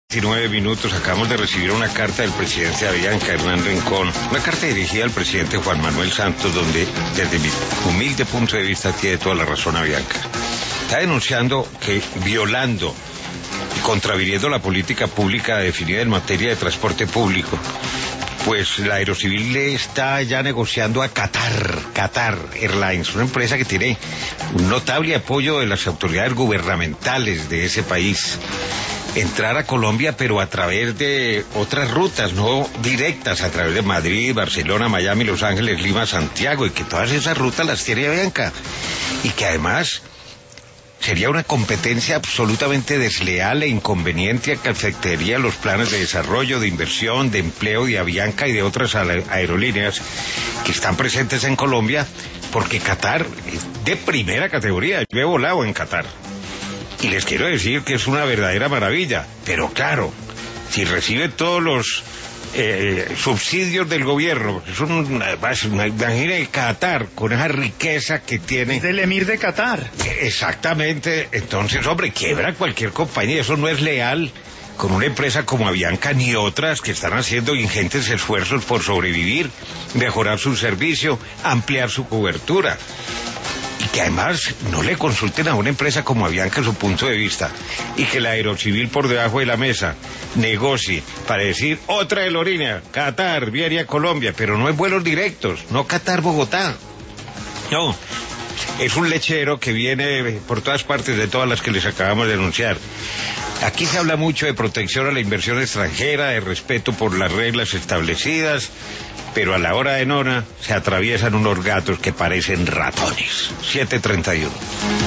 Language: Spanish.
19 minutos acabamos de recibir una carta del presidente de Avianca, Hernán Rincón, una carta dirigida al presidente Juan Manuel Santos, donde desde mi humilde punto de vista tiene toda la razón Avianca. Está denunciando que violando y contraviniendo la política pública definida en materia de transporte público, pues la Aerocivil le está ya negociando a Qatar Airlines, una empresa que tiene un notable apoyo de las autoridades gubernamentales de ese país, entrar a Colombia, pero a través de otras rutas, no directas, a través de Madrid, Barcelona, Miami, Los Ángeles, Lima, Santiago, y que todas esas rutas las tiene Avianca, y que además sería una competencia absolutamente desleal e inconveniente que afectaría los planes de desarrollo, de inversión, de empleo de Avianca y de otras aerolíneas que están presentes en Colombia, porque Qatar es de primera categoría. Yo he volado en Qatar y les quiero decir que es una verdadera maravilla, pero claro, si recibe todos los subsidios del gobierno, imagine Qatar con esa riqueza que tiene. Es del emir de Qatar. Exactamente, entonces, hombre, quiebra cualquier compañía, eso no es leal con una empresa como Avianca ni otras que están haciendo ingentes esfuerzos por sobrevivir, mejorar su servicio, ampliar su cobertura. Y que además no le consulten a una empresa como Avianca su punto de vista, y que la Aerocivil por debajo de la mesa negocie para decir otra aerolínea, Qatar, viene a Colombia, pero no en vuelos directos, no Qatar-Bogotá, no, es un lechero que viene por todas partes, de todas las que les acabamos de anunciar. Aquí se habla mucho de protección a la inversión extranjera, de respeto por las reglas establecidas, pero a la hora de nona se atraviesan unos gatos que parecen ratones. 7:31.